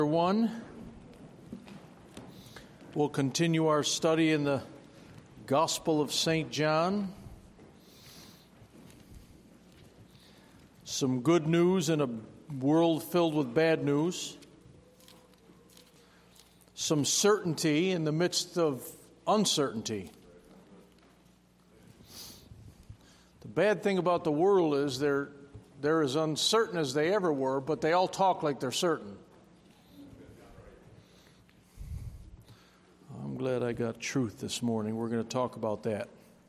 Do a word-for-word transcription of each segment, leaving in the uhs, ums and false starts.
One, we'll continue our study in the Gospel of Saint John. Some good news in a world filled with bad news. Some certainty in the midst of uncertainty. The bad thing about the world is they're, they're as uncertain as they ever were, but they all talk like they're certain. I'm glad I got truth this morning. We're going to talk about that.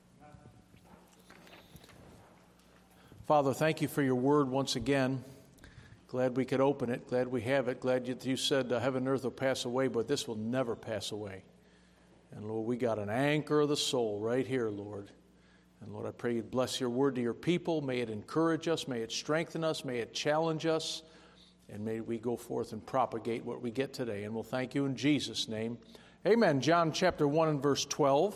Father, thank you for your word once again. Glad we could open it. Glad we have it. Glad you, you said uh, heaven and earth will pass away, but this will never pass away. And Lord, we got an anchor of the soul right here, Lord. And Lord, I pray you'd bless your word to your people. May it encourage us. May it strengthen us. May it challenge us. And may we go forth and propagate what we get today. And we'll thank you in Jesus' name. Amen. John chapter one and verse twelve.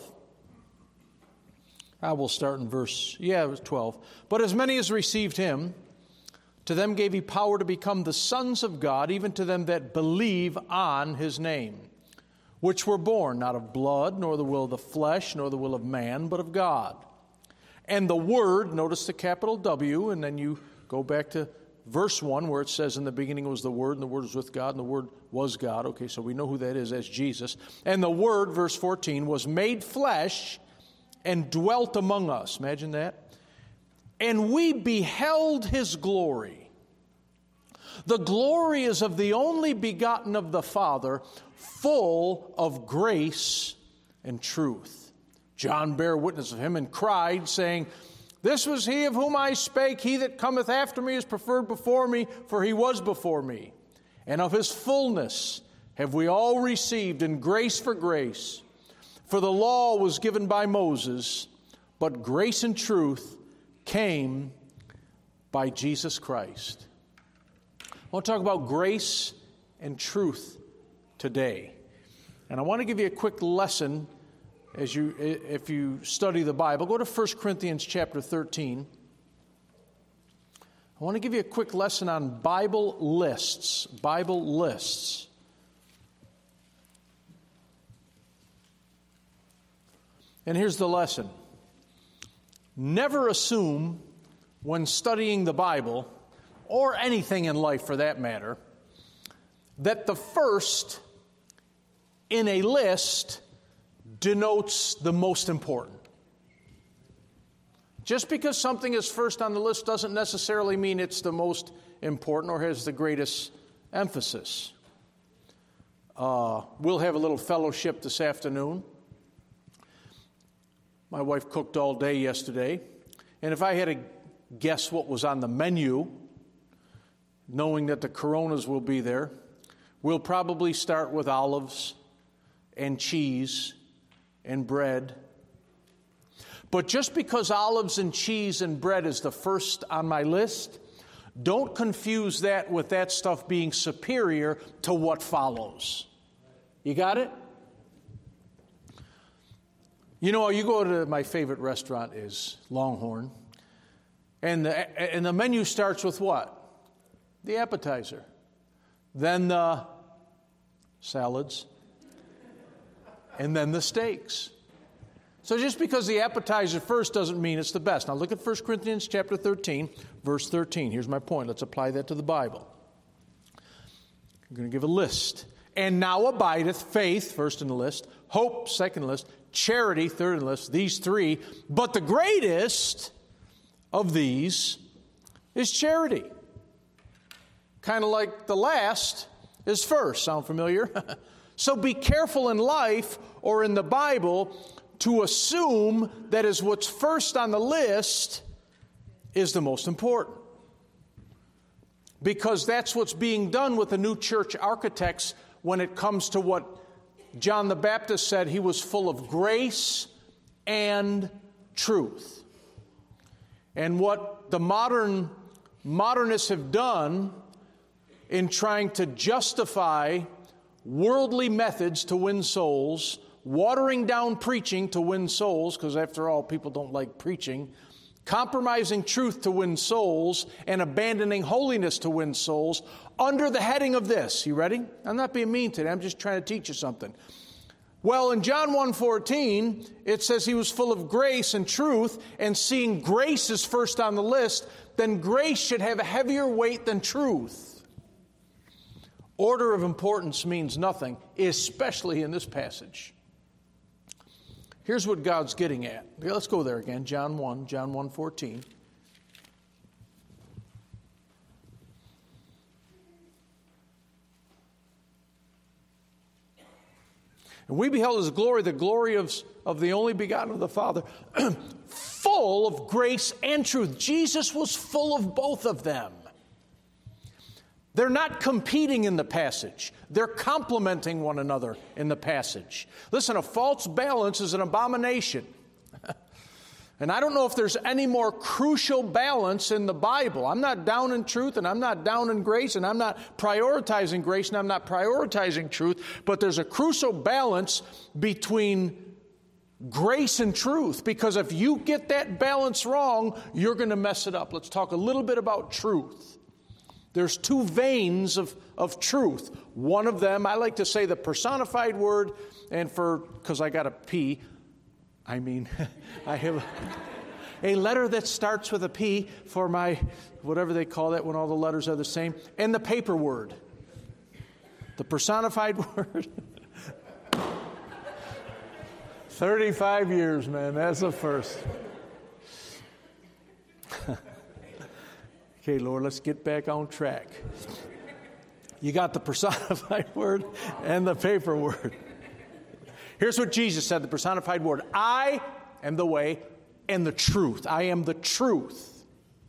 I will start in verse, yeah, it was twelve. But as many as received him, to them gave he power to become the sons of God, even to them that believe on his name, which were born not of blood, nor the will of the flesh, nor the will of man, but of God. And the Word, notice the capital W, and then you go back to verse one, where it says, in the beginning was the Word, and the Word was with God, and the Word was God. Okay, so we know who that is. That's Jesus. And the Word, verse fourteen, was made flesh and dwelt among us. Imagine that. And we beheld his glory. The glory is of the only begotten of the Father, full of grace and truth. John bare witness of him and cried, saying, This was he of whom I spake. He that cometh after me is preferred before me, for he was before me. And of his fullness have we all received, in grace for grace. For the law was given by Moses, but grace and truth came by Jesus Christ. I want to talk about grace and truth today. And I want to give you a quick lesson as you, if you study the Bible. Go to First Corinthians chapter thirteen. I want to give you a quick lesson on Bible lists. Bible lists. And here's the lesson. Never assume when studying the Bible, or anything in life for that matter, that the first in a list denotes the most important. Just because something is first on the list doesn't necessarily mean it's the most important or has the greatest emphasis. Uh, we'll have a little fellowship this afternoon. My wife cooked all day yesterday, and if I had to guess what was on the menu, knowing that the Coronas will be there, we'll probably start with olives and cheese and bread. But just because olives and cheese and bread is the first on my list, don't confuse that with that stuff being superior to what follows. You got it? You know, you go to my favorite restaurant is Longhorn, and the, and the menu starts with what? The appetizer. Then the salads. And then the steaks. So just because the appetizer first doesn't mean it's the best. Now look at First Corinthians chapter thirteen, verse thirteen. Here's my point. Let's apply that to the Bible. I'm going to give a list. And now abideth faith, first in the list, hope, second in the list, charity, third in the list, these three. But the greatest of these is charity. Kind of like the last is first. Sound familiar? So be careful in life or in the Bible to assume that is what's first on the list is the most important. Because that's what's being done with the new church architects when it comes to what John the Baptist said, he was full of grace and truth. And what the modern modernists have done in trying to justify worldly methods to win souls, watering down preaching to win souls, because after all, people don't like preaching, compromising truth to win souls and abandoning holiness to win souls under the heading of this. You ready? I'm not being mean today. I'm just trying to teach you something. Well, in John one fourteen, it says he was full of grace and truth, and seeing grace is first on the list, then grace should have a heavier weight than truth. Order of importance means nothing, especially in this passage. Here's what God's getting at. Let's go there again. John one, John one fourteen. And we beheld his glory, the glory of, of the only begotten of the Father, full of grace and truth. Jesus was full of both of them. They're not competing in the passage. They're complementing one another in the passage. Listen, a false balance is an abomination. And I don't know if there's any more crucial balance in the Bible. I'm not down in truth, and I'm not down in grace, and I'm not prioritizing grace, and I'm not prioritizing truth. But there's a crucial balance between grace and truth, because if you get that balance wrong, you're going to mess it up. Let's talk a little bit about truth. There's two veins of, of truth. One of them, I like to say the personified word, and for, because I got a P, I mean, I have a, a letter that starts with a P for my, whatever they call that when all the letters are the same, and the paper word. The personified word. thirty-five years, man, that's the first. Okay, Lord, let's get back on track. You got the personified word and the paper word. Here's what Jesus said, the personified word. I am the way and the truth. I am the truth.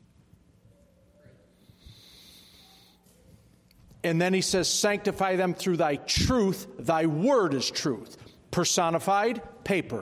And then he says, sanctify them through thy truth. Thy word is truth. Personified, paper.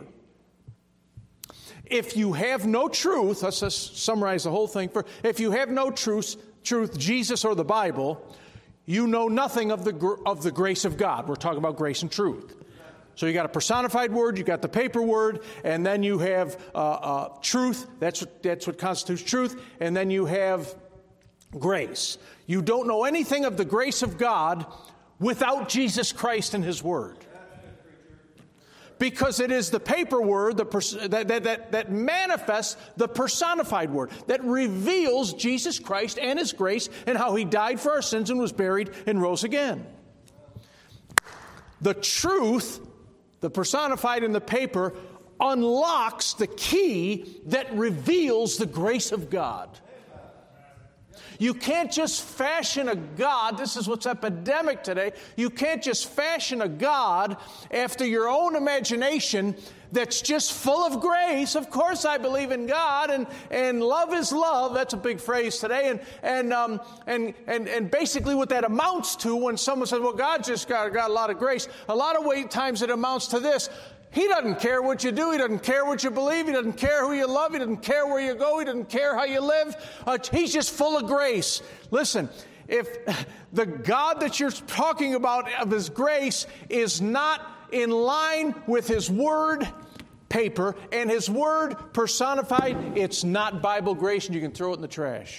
If you have no truth, let's just summarize the whole thing. For if you have no truth, truth, Jesus or the Bible, you know nothing of the of the grace of God. We're talking about grace and truth. So you got a personified word, you got the paper word, and then you have uh, uh, truth. That's what, that's what constitutes truth. And then you have grace. You don't know anything of the grace of God without Jesus Christ and His Word. Because it is the paper word the pers- that, that, that, that manifests the personified word, that reveals Jesus Christ and His grace and how He died for our sins and was buried and rose again. The truth, the personified in the paper, unlocks the key that reveals the grace of God. You can't just fashion a God. This is what's epidemic today. You can't just fashion a God after your own imagination that's just full of grace. Of course I believe in God, and, and love is love. That's a big phrase today. And and um and and and basically what that amounts to when someone says, well, God just got, got a lot of grace, a lot of way, times it amounts to this. He doesn't care what you do. He doesn't care what you believe. He doesn't care who you love. He doesn't care where you go. He doesn't care how you live. Uh, he's just full of grace. Listen, if the God that you're talking about of His grace is not in line with His Word, paper, and His Word personified, it's not Bible grace, and you can throw it in the trash.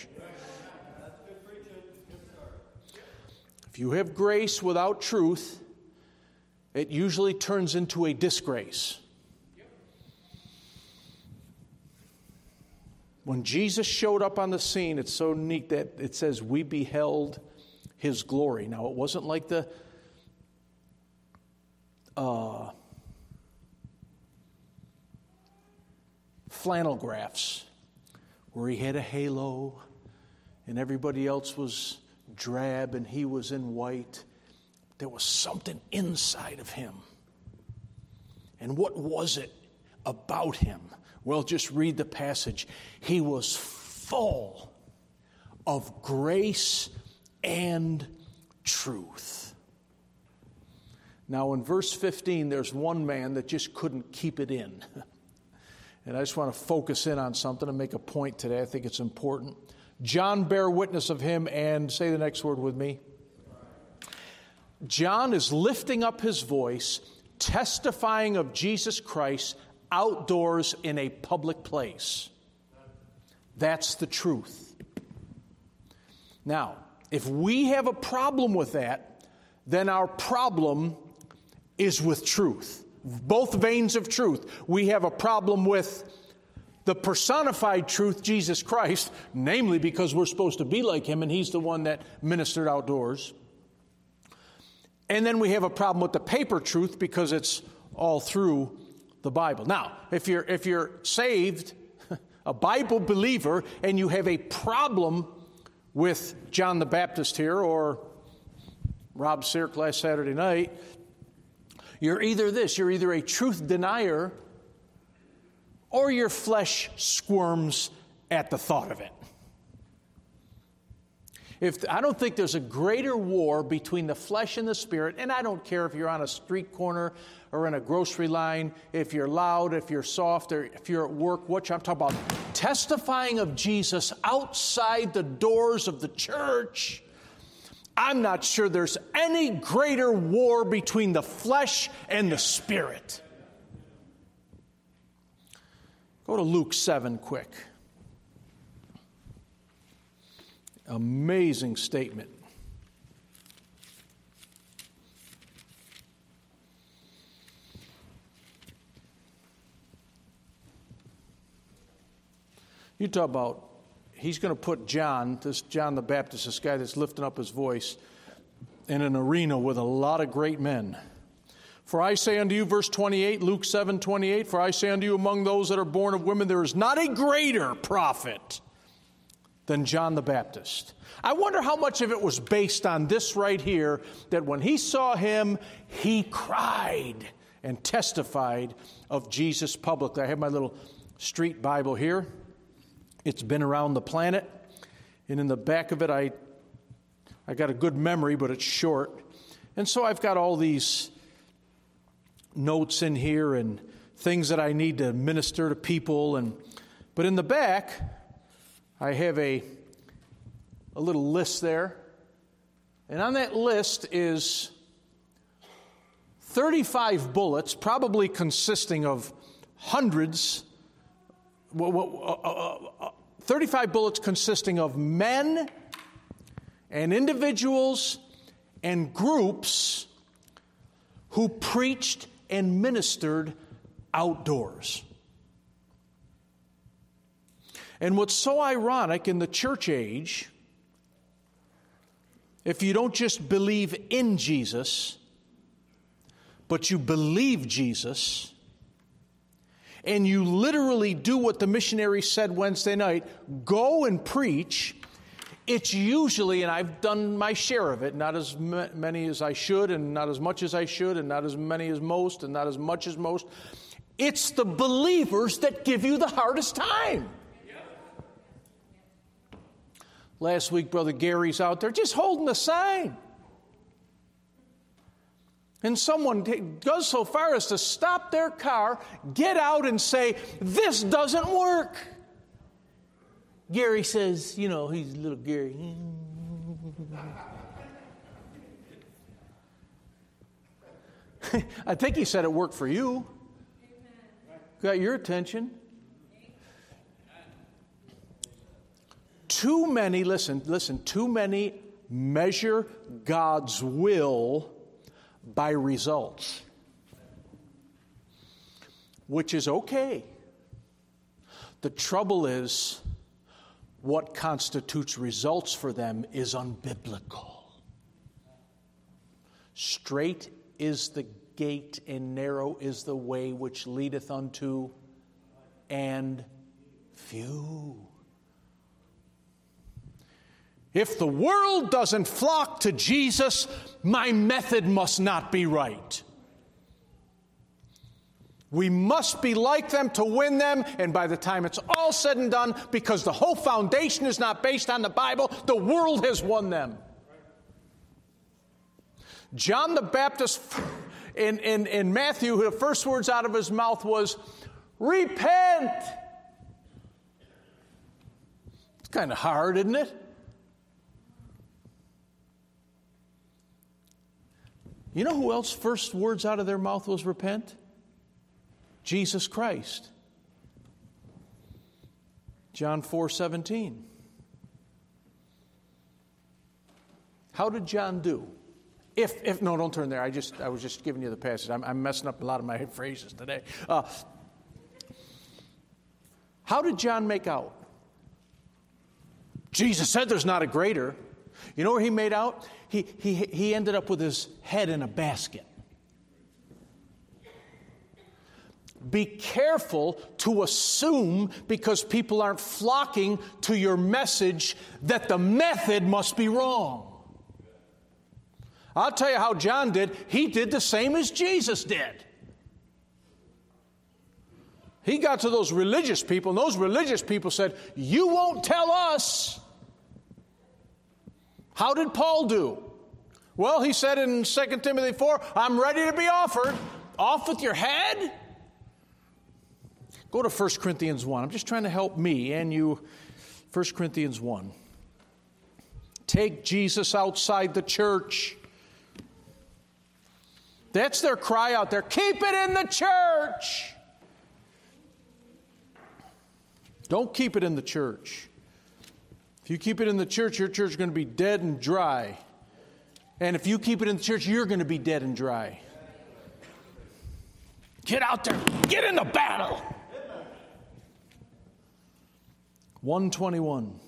If you have grace without truth, it usually turns into a disgrace. When Jesus showed up on the scene, it's so neat that it says we beheld His glory. Now, it wasn't like the uh, flannel graphs where He had a halo and everybody else was drab and He was in white. There was something inside of Him. And what was it about Him? Well, just read the passage. He was full of grace and truth. Now, in verse fifteen, there's one man that just couldn't keep it in. And I just want to focus in on something and make a point today. I think it's important. John bare witness of Him, and say the next word with me. John is lifting up his voice, testifying of Jesus Christ outdoors in a public place. That's the truth. Now, if we have a problem with that, then our problem is with truth. Both veins of truth. We have a problem with the personified truth, Jesus Christ, namely because we're supposed to be like him and he's the one that ministered outdoors. And then we have a problem with the paper truth because it's all through the Bible. Now, if you're if you're saved, a Bible believer, and you have a problem with John the Baptist here or Rob Sirk last Saturday night, you're either this, you're either a truth denier or your flesh squirms at the thought of it. If I don't think there's a greater war between the flesh and the spirit, and I don't care if you're on a street corner or in a grocery line, if you're loud, if you're soft, or if you're at work, what I'm talking about, testifying of Jesus outside the doors of the church, I'm not sure there's any greater war between the flesh and the spirit. Go to Luke seven quick. Amazing statement. You talk about, he's going to put John, this John the Baptist, this guy that's lifting up his voice, in an arena with a lot of great men. For I say unto you, verse twenty-eight, Luke seven twenty-eight, for I say unto you, among those that are born of women, there is not a greater prophet than John the Baptist. I wonder how much of it was based on this right here, that when he saw him, he cried and testified of Jesus publicly. I have my little street Bible here. It's been around the planet. And in the back of it, I, I got a good memory, but it's short. And so I've got all these notes in here and things that I need to minister to people. And but in the back, I have a, a little list there. And on that list is thirty-five bullets, probably consisting of hundreds, thirty-five bullets consisting of men and individuals and groups who preached and ministered outdoors. And what's so ironic in the church age, if you don't just believe in Jesus, but you believe Jesus, and you literally do what the missionary said Wednesday night, go and preach, it's usually, and I've done my share of it, not as many as I should, and not as much as I should, and not as many as most, and not as much as most, it's the believers that give you the hardest time. Last week, Brother Gary's out there just holding a sign. And someone goes so far as to stop their car, get out and say, this doesn't work. Gary says, you know, he's little Gary. I think he said it worked for you. Got your attention. Too many, listen, listen, too many measure God's will by results, which is okay. The trouble is, what constitutes results for them is unbiblical. Straight is the gate and narrow is the way which leadeth unto, and few. If the world doesn't flock to Jesus, my method must not be right. We must be like them to win them, and by the time it's all said and done, because the whole foundation is not based on the Bible, the world has won them. John the Baptist, in, in, in Matthew, the first words out of his mouth was, repent. It's kind of hard, isn't it? You know who else first words out of their mouth was repent? Jesus Christ. John four seventeen. How did John do? If, if no, don't turn there. I just, I was just giving you the passage. I'm, I'm messing up a lot of my phrases today. Uh, how did John make out? Jesus said there's not a greater. You know where he made out? He, he, he ended up with his head in a basket. Be careful to assume, because people aren't flocking to your message, that the method must be wrong. I'll tell you how John did. He did the same as Jesus did. He got to those religious people, and those religious people said, "You won't tell us." How did Paul do? Well, he said in Second Timothy four, "I'm ready to be offered." Off with your head? Go to First Corinthians one. I'm just trying to help me and you. First Corinthians one. Take Jesus outside the church. That's their cry out there. Keep it in the church. Don't keep it in the church. If you keep it in the church, your church is going to be dead and dry. And if you keep it in the church, you're going to be dead and dry. Get out there. Get in the battle. one twenty-one.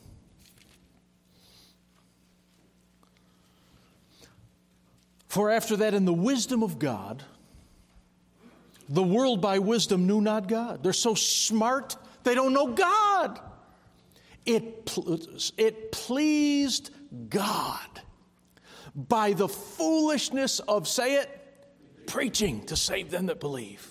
For after that, in the wisdom of God, the world by wisdom knew not God. They're so smart, they don't know God. It, it pleased God by the foolishness of, say it, preaching to save them that believe.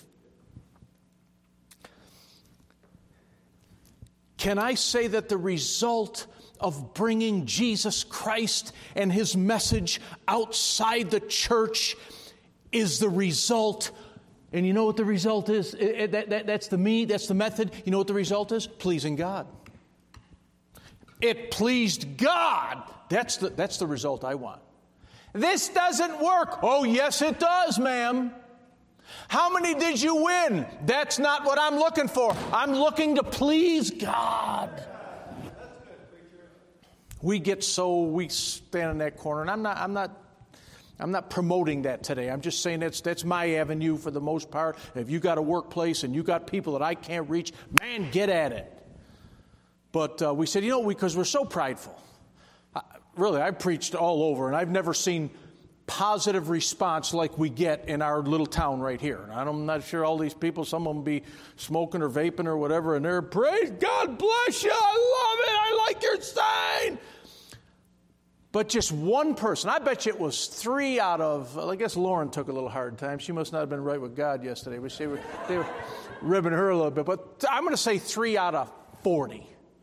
Can I say that the result of bringing Jesus Christ and his message outside the church is the result? And you know what the result is? It, it, that, that, that's the me, that's the method. You know what the result is? Pleasing God. It pleased God. That's the, that's the result I want. This doesn't work. Oh, yes, it does, ma'am. How many did you win? That's not what I'm looking for. I'm looking to please God. We get so, we stand in that corner, and I'm not, I'm not, I'm not promoting that today. I'm just saying that's that's my avenue for the most part. If you got a workplace and you got people that I can't reach, man, get at it. But uh, we said, you know, because we're so prideful. I, really, I've preached all over, and I've never seen positive response like we get in our little town right here. And I'm not sure all these people, some of them be smoking or vaping or whatever, and they're, praise God bless you, I love it, I like your sign. But just one person, I bet you it was three out of, well, I guess Lauren took a little hard time. She must not have been right with God yesterday. But they were, they were ribbing her a little bit. But I'm going to say three out of forty.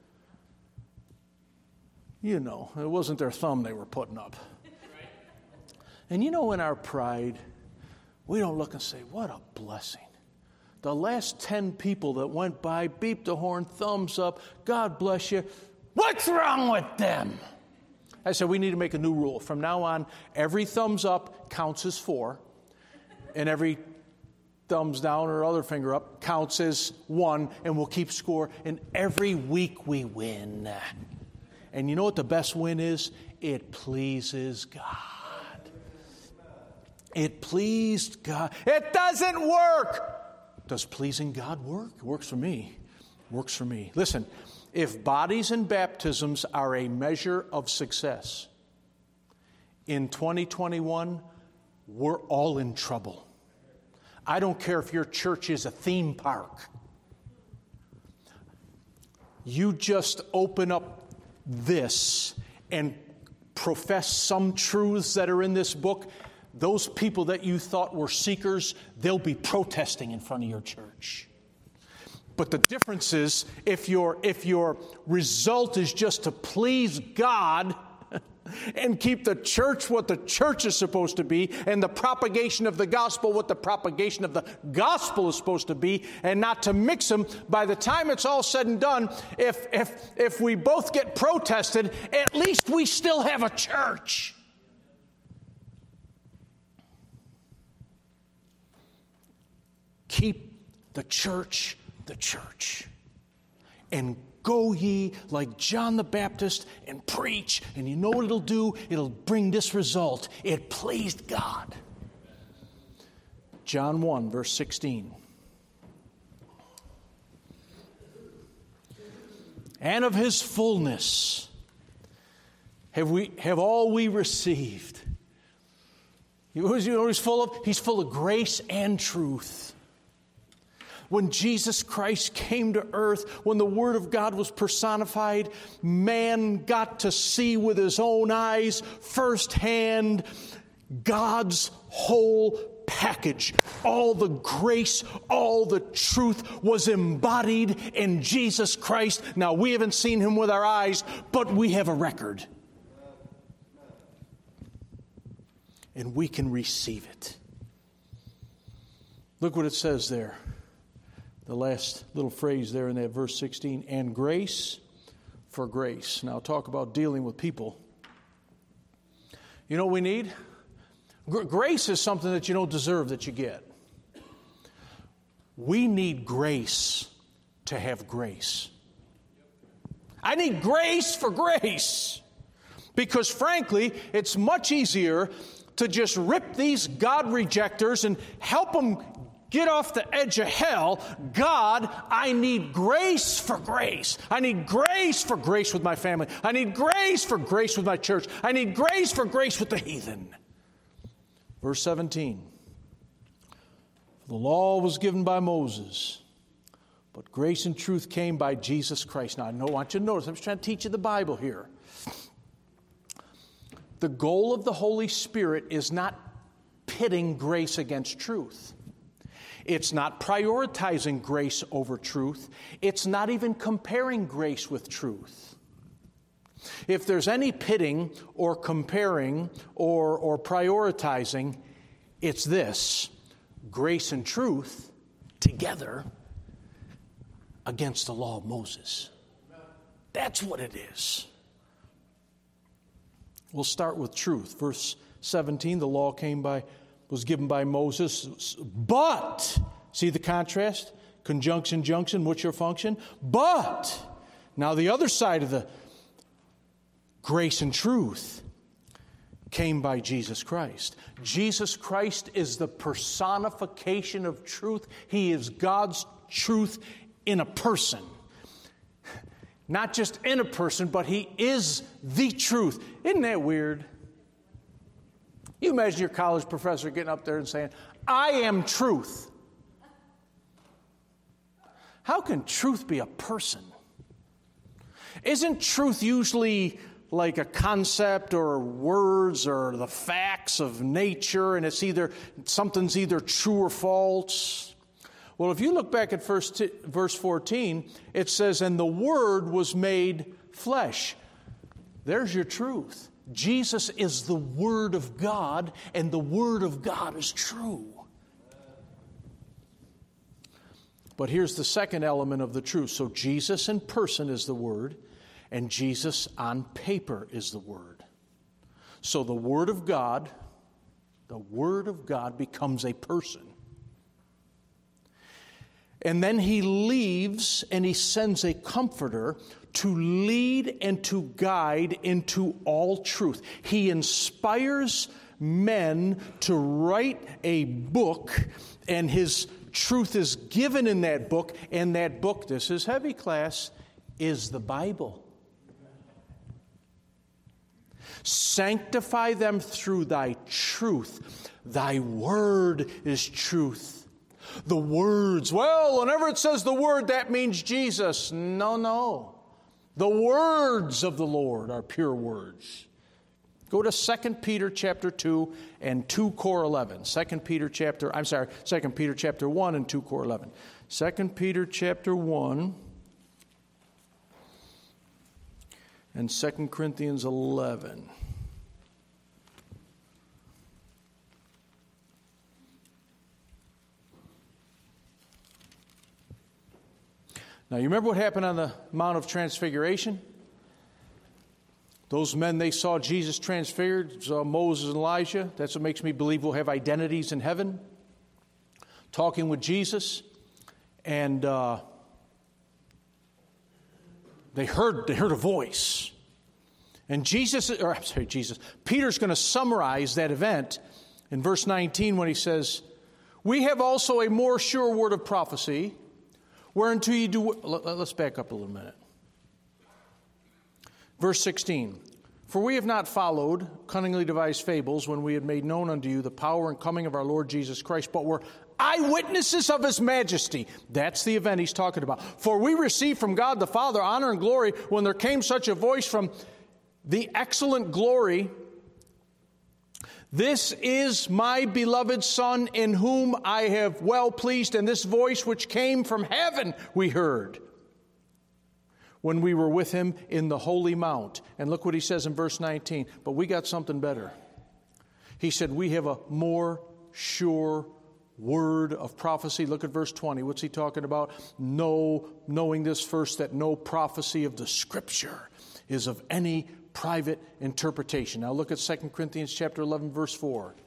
You know, it wasn't their thumb they were putting up. And you know, in our pride, we don't look and say, what a blessing. The last ten people that went by, beeped the horn, thumbs up, God bless you. What's wrong with them? I said, we need to make a new rule. From now on, every thumbs up counts as four, and every thumbs down or other finger up counts as one, and we'll keep score, and every week we win. And you know what the best win is? It pleases God. It pleased God. It doesn't work. Does pleasing God work? It works for me. It works for me. Listen, if bodies and baptisms are a measure of success, in twenty twenty-one, we're all in trouble. I don't care if your church is a theme park. You just open up this and profess some truths that are in this book. Those people that you thought were seekers, they'll be protesting in front of your church. But the difference is, if your if your result is just to please God and keep the church what the church is supposed to be, and the propagation of the gospel what the propagation of the gospel is supposed to be, and not to mix them, by the time it's all said and done, if if if we both get protested, at least we still have a church. Keep the church the church. and go ye like John the Baptist and preach. And you know what it'll do? It'll bring this result. It pleased God. John one, verse sixteen. And of his fullness have we have all we received. You know what he's full of? He's full of grace and truth. When Jesus Christ came to earth, when the Word of God was personified, man got to see with his own eyes firsthand God's whole package. All the grace, all the truth was embodied in Jesus Christ. Now, we haven't seen him with our eyes, but we have a record. And we can receive it. Look what it says there. The last little phrase there in that verse sixteen. And grace for grace. Now, talk about dealing with people. You know what we need? Grace is something that you don't deserve that you get. We need grace to have grace. I need grace for grace. Because frankly, it's much easier to just rip these God rejectors and help them get off the edge of hell. God, I need grace for grace. I need grace for grace with my family. I need grace for grace with my church. I need grace for grace with the heathen. Verse seventeen. The law was given by Moses, but grace and truth came by Jesus Christ. Now, I know, I want you to notice, I'm just trying to teach you the Bible here. The goal of the Holy Spirit is not pitting grace against truth. It's not prioritizing grace over truth. It's not even comparing grace with truth. If there's any pitting or comparing or, or prioritizing, it's this: grace and truth together against the law of Moses. That's what it is. We'll start with truth. Verse seventeen, the law came by, was given by Moses, but, see the contrast? Conjunction, junction, what's your function? But, now the other side of the grace and truth came by Jesus Christ. Jesus Christ is the personification of truth. He is God's truth in a person. Not just in a person, but he is the truth. Isn't that weird? You imagine your college professor getting up there and saying, I am truth. How can truth be a person? Isn't truth usually like a concept or words or the facts of nature, and it's either something's either true or false? Well, if you look back at first t- verse fourteen, it says, and the Word was made flesh. There's your truth. Jesus is the Word of God, and the Word of God is true. But here's the second element of the truth. So Jesus in person is the Word, and Jesus on paper is the Word. So the Word of God, the Word of God becomes a person. And then he leaves and he sends a comforter to lead and to guide into all truth. He inspires men to write a book, and his truth is given in that book. And that book, this is heavy class, is the Bible. Sanctify them through thy truth. Thy word is truth. The words, well, whenever it says the word, that means Jesus. No, no. The words of the Lord are pure words. Go to Second Peter chapter two and two core eleven. Second Peter chapter, I'm sorry, Second Peter chapter one and two core eleven. Second Peter chapter one and Second Corinthians eleven. Now, you remember what happened on the Mount of Transfiguration? Those men, they saw Jesus transfigured, saw Moses and Elijah. That's what makes me believe we'll have identities in heaven. Talking with Jesus. And uh, they heard, they heard a voice. And Jesus, or I'm sorry, Jesus, Peter's going to summarize that event in verse nineteen when he says, we have also a more sure word of prophecy, whereunto you do... Let's back up a little minute. Verse sixteen. For we have not followed cunningly devised fables when we had made known unto you the power and coming of our Lord Jesus Christ, but were eyewitnesses of his majesty. That's the event he's talking about. For we received from God the Father honor and glory when there came such a voice from the excellent glory. This is my beloved Son in whom I have well pleased. And this voice which came from heaven we heard when we were with him in the holy mount. And look what he says in verse nineteen. But we got something better. He said, we have a more sure word of prophecy. Look at verse twenty. What's he talking about? No, knowing this first, that no prophecy of the Scripture is of any private interpretation. Now look at Second Corinthians chapter eleven, verse four.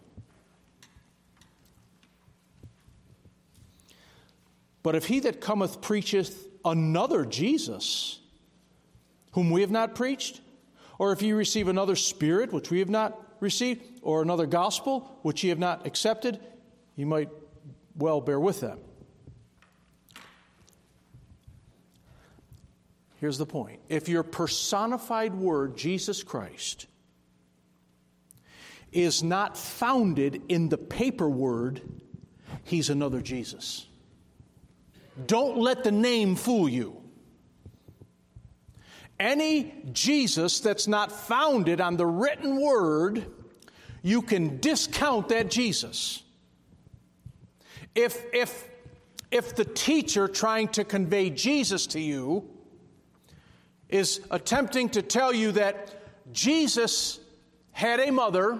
But if he that cometh preacheth another Jesus, whom we have not preached, or if ye receive another spirit, which we have not received, or another gospel, which ye have not accepted, you might well bear with them. Here's the point. If your personified word, Jesus Christ, is not founded in the paper word, he's another Jesus. Don't let the name fool you. Any Jesus that's not founded on the written word, you can discount that Jesus. If, if, if the teacher trying to convey Jesus to you is attempting to tell you that Jesus had a mother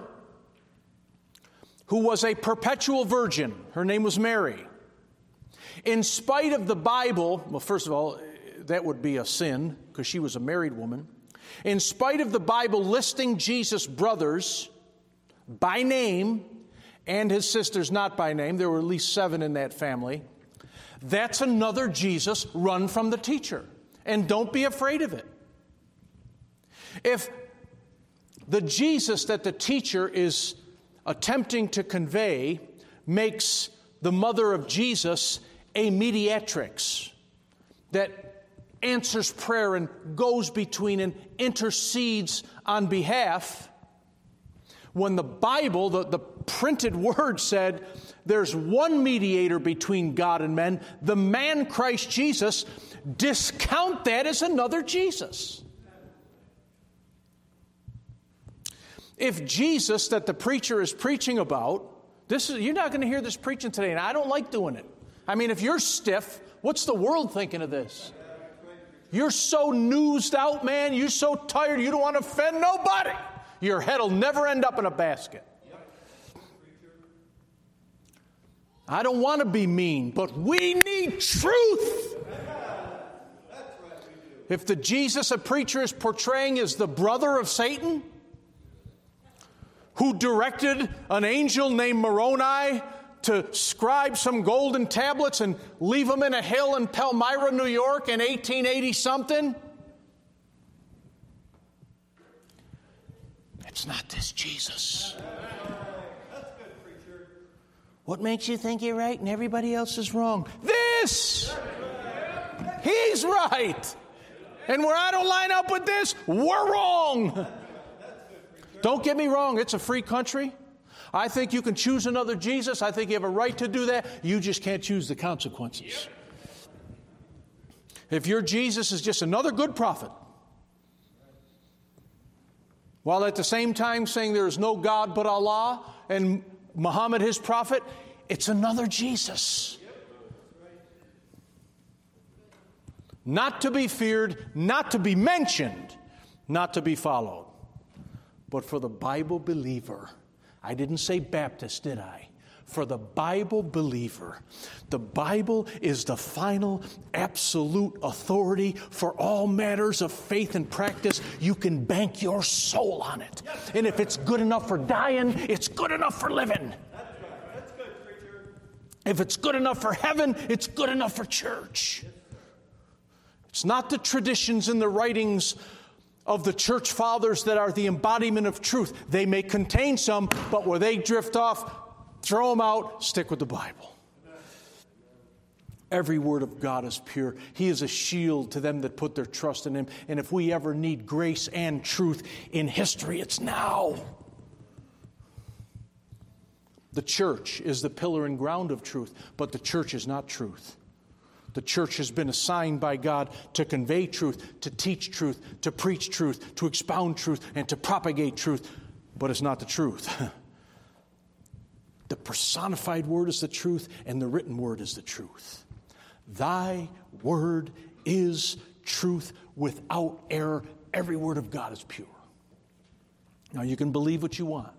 who was a perpetual virgin, her name was Mary. In spite of the Bible, well, first of all, that would be a sin because she was a married woman. In spite of the Bible listing Jesus' brothers by name and his sisters not by name, there were at least seven in that family, that's another Jesus run from the teacher. And don't be afraid of it. If the Jesus that the teacher is attempting to convey makes the mother of Jesus a mediatrix that answers prayer and goes between and intercedes on behalf, when the Bible, the, the printed word said, there's one mediator between God and men, the man Christ Jesus, discount that as another Jesus. If Jesus that the preacher is preaching about, this is, you're not going to hear this preaching today, and I don't like doing it. I mean, if you're stiff, what's the world thinking of this? You're so noosed out, man. You're so tired, you don't want to offend nobody. Your head will never end up in a basket. I don't want to be mean, but we need truth. If the Jesus a preacher is portraying is the brother of Satan, who directed an angel named Moroni to scribe some golden tablets and leave them in a hill in Palmyra, New York in eighteen eighty something, it's not this Jesus. What makes you think you're right and everybody else is wrong? This! He's right. And where I don't line up with this, we're wrong. Don't get me wrong, it's a free country. I think you can choose another Jesus. I think you have a right to do that. You just can't choose the consequences. If your Jesus is just another good prophet, while at the same time saying there is no God but Allah and Muhammad his prophet, it's another Jesus. Not to be feared, not to be mentioned, not to be followed. But for the Bible believer, I didn't say Baptist, did I? For the Bible believer, the Bible is the final, absolute authority for all matters of faith and practice. You can bank your soul on it. And if it's good enough for dying, it's good enough for living. That's good, preacher. If it's good enough for heaven, it's good enough for church. It's It's not the traditions and the writings of the church fathers that are the embodiment of truth. They may contain some, but where they drift off, throw them out, stick with the Bible. Every word of God is pure. He is a shield to them that put their trust in Him. And if we ever need grace and truth in history, it's now. The church is the pillar and ground of truth, but the church is not truth. The church has been assigned by God to convey truth, to teach truth, to preach truth, to expound truth, and to propagate truth, but it's not the truth. The personified word is the truth, and the written word is the truth. Thy word is truth without error. Every word of God is pure. Now, you can believe what you want.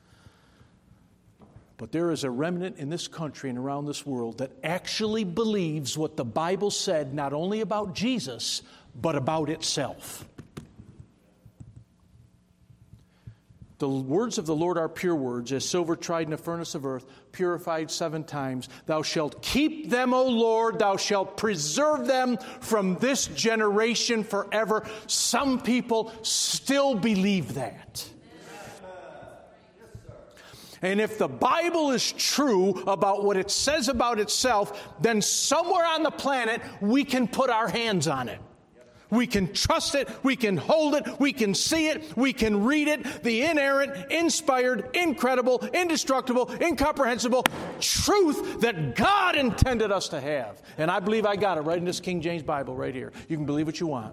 But there is a remnant in this country and around this world that actually believes what the Bible said, not only about Jesus, but about itself. The words of the Lord are pure words, as silver tried in a furnace of earth, purified seven times. Thou shalt keep them, O Lord. Thou shalt preserve them from this generation forever. Some people still believe that. And if the Bible is true about what it says about itself, then somewhere on the planet we can put our hands on it. We can trust it, we can hold it, we can see it, we can read it. The inerrant, inspired, incredible, indestructible, incomprehensible truth that God intended us to have. And I believe I got it right in this King James Bible right here. You can believe what you want.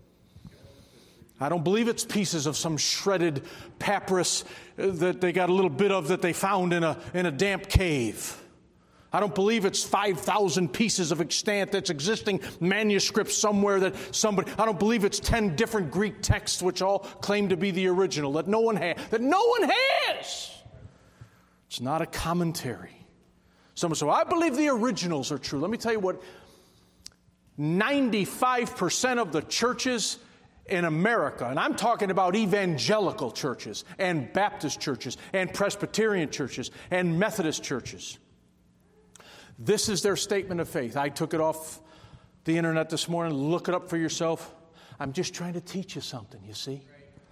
I don't believe it's pieces of some shredded papyrus that they got a little bit of that they found in a, in a damp cave. I don't believe it's five thousand pieces of extant that's existing manuscripts somewhere that somebody, I don't believe it's ten different Greek texts which all claim to be the original that no one has, that no one has. It's not a commentary. Someone said, well, I believe the originals are true. Let me tell you what, ninety-five percent of the churches in America, and I'm talking about evangelical churches and Baptist churches and Presbyterian churches and Methodist churches, this is their statement of faith. I took it off the internet this morning. Look it up for yourself. I'm just trying to teach you something, you see.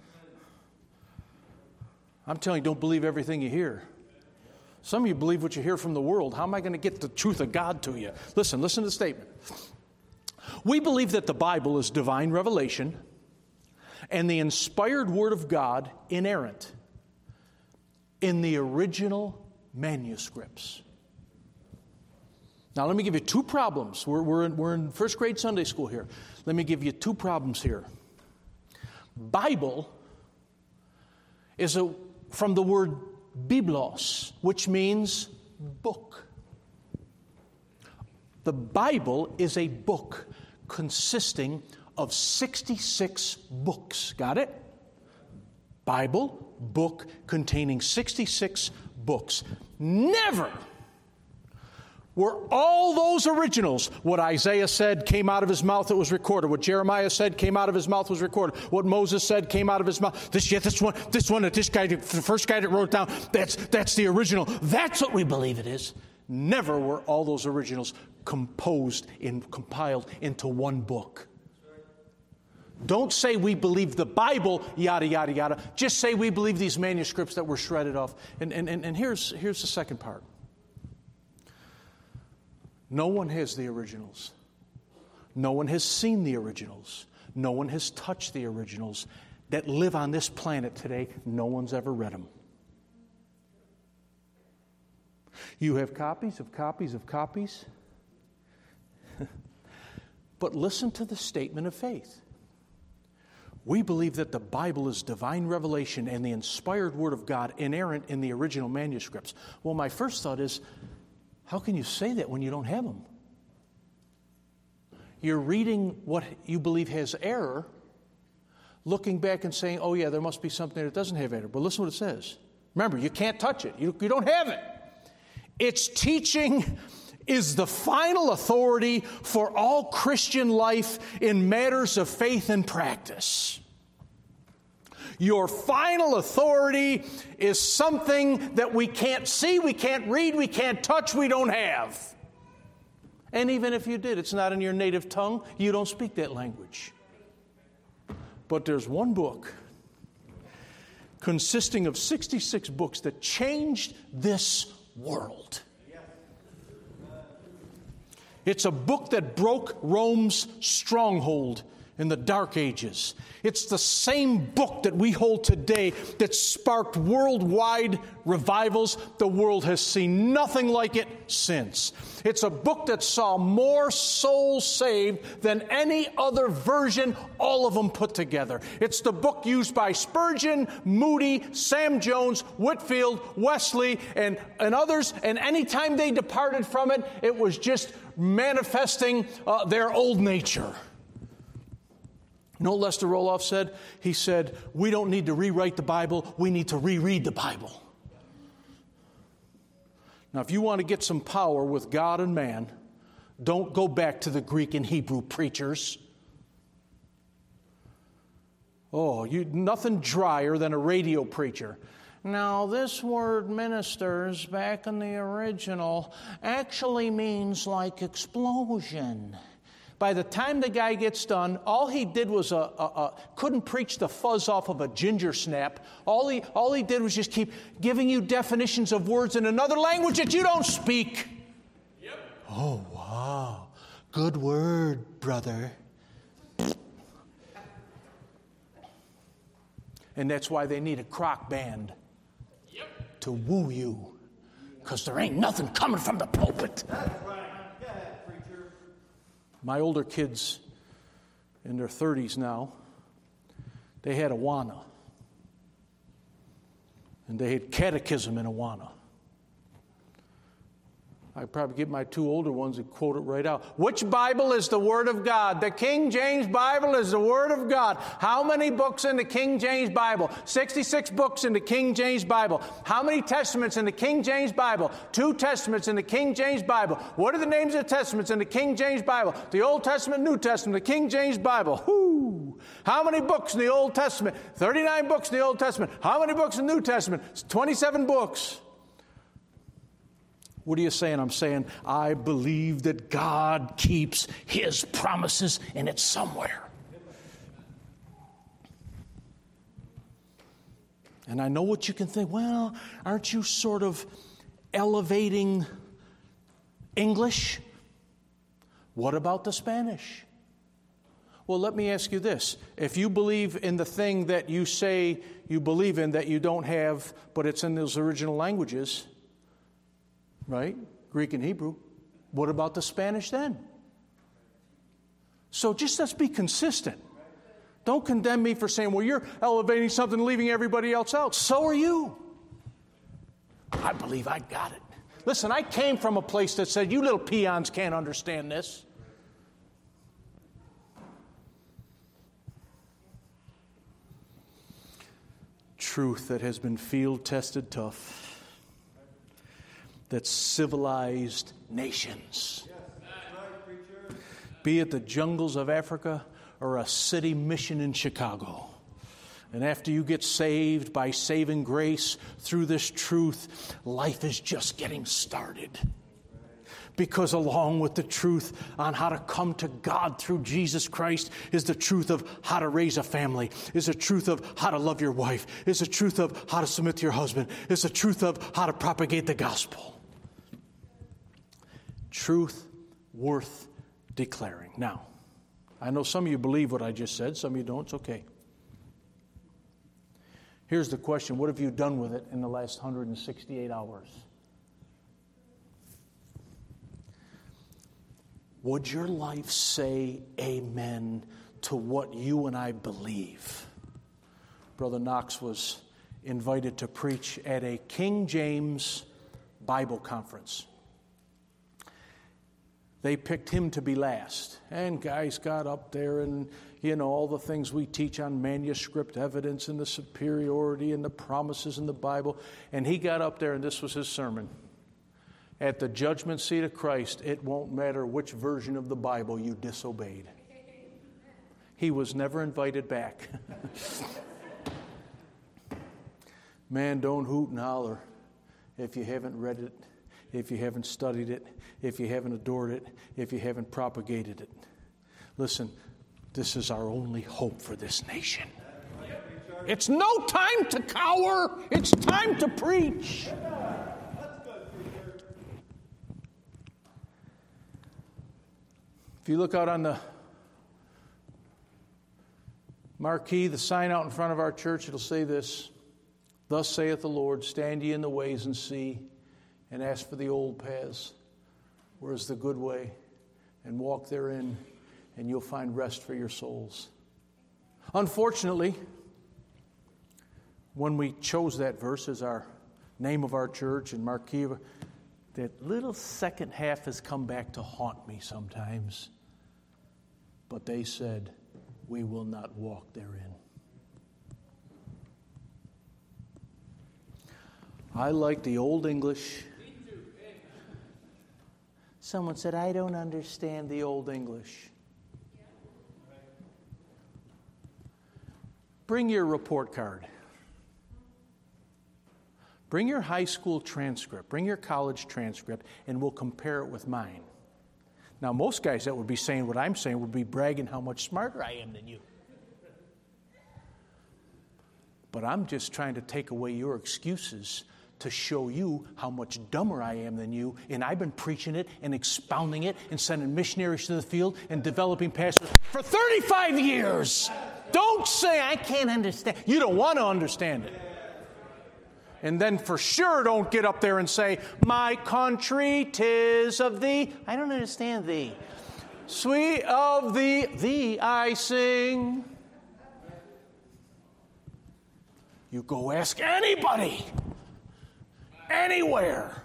I'm telling you, don't believe everything you hear. Some of you believe what you hear from the world. How am I going to get the truth of God to you? Listen, listen to the statement. We believe that the Bible is divine revelation and the inspired Word of God, inerrant, in the original manuscripts. Now, let me give you two problems. We're, we're, in, we're in first grade Sunday school here. Let me give you two problems here. Bible is a, from the word biblos, which means book. The Bible is a book consisting of sixty-six books. Got it? Bible, book containing sixty-six books. Never were all those originals. What Isaiah said came out of his mouth, it was recorded. What Jeremiah said came out of his mouth, was recorded. What Moses said came out of his mouth. This, yeah, this one, this one, that this guy, the first guy that wrote it down, that's, that's the original. That's what we believe it is. Never were all those originals composed and compiled into one book. Don't say we believe the Bible, yada, yada, yada. Just say we believe these manuscripts that were shredded off. And, and, and, and here's, here's the second part. No one has the originals. No one has seen the originals. No one has touched the originals that live on this planet today. No one's ever read them. You have copies of copies of copies. But listen to the statement of faith. We believe that the Bible is divine revelation and the inspired Word of God, inerrant in the original manuscripts. Well, my first thought is, how can you say that when you don't have them? You're reading what you believe has error, looking back and saying, oh yeah, there must be something that doesn't have error. But listen what it says. Remember, you can't touch it. You, you don't have it. Its teaching is the final authority for all Christian life in matters of faith and practice. Your final authority is something that we can't see, we can't read, we can't touch, we don't have. And even if you did, it's not in your native tongue. You don't speak that language. But there's one book consisting of sixty-six books that changed this world. It's a book that broke Rome's stronghold in the Dark Ages. It's the same book that we hold today that sparked worldwide revivals. The world has seen nothing like it since. It's a book that saw more souls saved than any other version, all of them put together. It's the book used by Spurgeon, Moody, Sam Jones, Whitefield, Wesley, and, and others. And anytime they departed from it, it was just manifesting uh, their old nature. You know what Lester Roloff said? He said, we don't need to rewrite the Bible, we need to reread the Bible. Now, if you want to get some power with God and man, don't go back to the Greek and Hebrew preachers. Oh, you nothing drier than a radio preacher. Now, this word ministers back in the original actually means like explosion. By the time the guy gets done, all he did was a, a, a couldn't preach the fuzz off of a ginger snap. All he, all he did was just keep giving you definitions of words in another language that you don't speak. Yep. Oh, wow. Good word, brother. And that's why they need a crock band. Yep. To woo you. Because there ain't nothing coming from the pulpit. That's right. My older kids, in their thirties now, they had Awana. And they had catechism in Awana. I'd probably get my two older ones and quote it right out. Which Bible is the Word of God? The King James Bible is the Word of God. How many books in the King James Bible? sixty-six books in the King James Bible. How many testaments in the King James Bible? Two testaments in the King James Bible. What are the names of the testaments in the King James Bible? The Old Testament, New Testament, the King James Bible. Whoo! How many books in the Old Testament? thirty-nine books in the Old Testament. How many books in the New Testament? twenty-seven books. What are you saying? I'm saying, I believe that God keeps His promises, and it's somewhere. And I know what you can think, well, aren't you sort of elevating English? What about the Spanish? Well, let me ask you this. If you believe in the thing that you say you believe in that you don't have, but it's in those original languages, right? Greek and Hebrew. What about the Spanish then? So just let's be consistent. Don't condemn me for saying, well, you're elevating something, leaving everybody else out. So are you. I believe I got it. Listen, I came from a place that said, you little peons can't understand this. Truth that has been field tested tough. That civilized nations, be it the jungles of Africa or a city mission in Chicago. And after you get saved by saving grace through this truth, life is just getting started. Because along with the truth on how to come to God through Jesus Christ is the truth of how to raise a family, is the truth of how to love your wife, is the truth of how to submit to your husband, is the truth of how to propagate the gospel. Truth worth declaring. Now, I know some of you believe what I just said, some of you don't. It's okay. Here's the question. What have you done with it in the last one hundred sixty-eight hours? Would your life say amen to what you and I believe? Brother Knox was invited to preach at a King James Bible conference. They picked him to be last. And guys got up there and, you know, all the things we teach on manuscript evidence and the superiority and the promises in the Bible. And he got up there and this was his sermon. At the judgment seat of Christ, it won't matter which version of the Bible you disobeyed. He was never invited back. Man, don't hoot and holler if you haven't read it. if you haven't studied it, if you haven't adored it, if you haven't propagated it. Listen, this is our only hope for this nation. It's no time to cower. It's time to preach. If you look out on the marquee, the sign out in front of our church, it'll say this: "Thus saith the Lord, stand ye in the ways and see, and ask for the old paths, where is the good way, and walk therein, and you'll find rest for your souls." Unfortunately, when we chose that verse as our name of our church and marquee, that little second half has come back to haunt me sometimes. But they said, "We will not walk therein." I like the Old English. Someone said, "I don't understand the Old English." Bring your report card. Bring your high school transcript. Bring your college transcript, and we'll compare it with mine. Now, most guys that would be saying what I'm saying would be bragging how much smarter I am than you. But I'm just trying to take away your excuses to show you how much dumber I am than you. And I've been preaching it and expounding it and sending missionaries to the field and developing pastors for thirty-five years. Don't say I can't understand. You don't want to understand it. And then for sure don't get up there and say, "My country, 'tis of thee." I don't understand thee. "Sweet of thee, thee I sing." You go ask anybody, anywhere.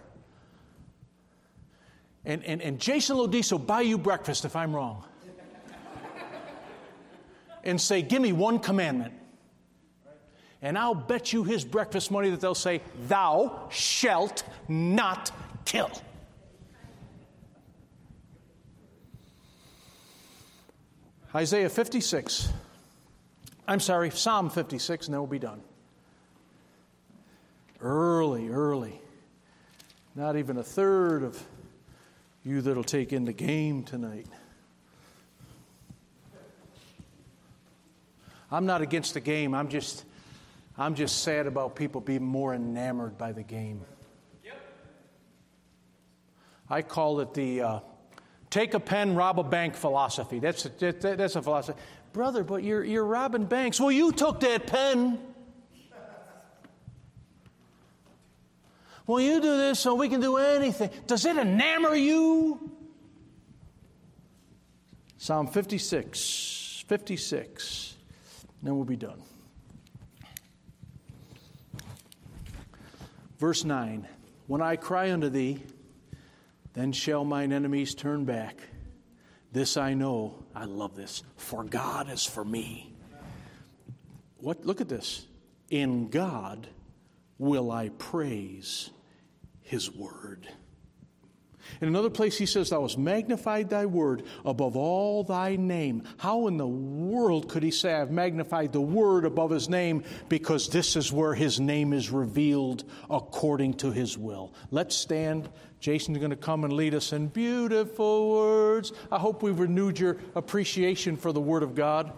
And, and, and Jason Lodice will buy you breakfast if I'm wrong. And say, "Give me one commandment." And I'll bet you his breakfast money that they'll say, "Thou shalt not kill." Isaiah fifty-six. I'm sorry, Psalm fifty-six, and then we'll be done. Early, early. Not even a third of you that'll take in the game tonight. I'm not against the game. I'm just... I'm just sad about people being more enamored by the game. Yep. I call it the uh, take a pen, rob a bank philosophy. That's a, that, that's a philosophy. Brother, but you're, you're robbing banks. Well, you took that pen. Well, you do this so we can do anything. Does it enamor you? Psalm fifty-six. fifty-six. Then we'll be done. Verse nine, "When I cry unto thee, then shall mine enemies turn back. This I know," I love this, "for God is for me." What? Look at this. "In God will I praise his word." In another place he says, "Thou hast magnified thy word above all thy name." How in the world could he say, "I've magnified the word above his name"? Because this is where his name is revealed according to his will. Let's stand. Jason's going to come and lead us in beautiful words. I hope we've renewed your appreciation for the word of God.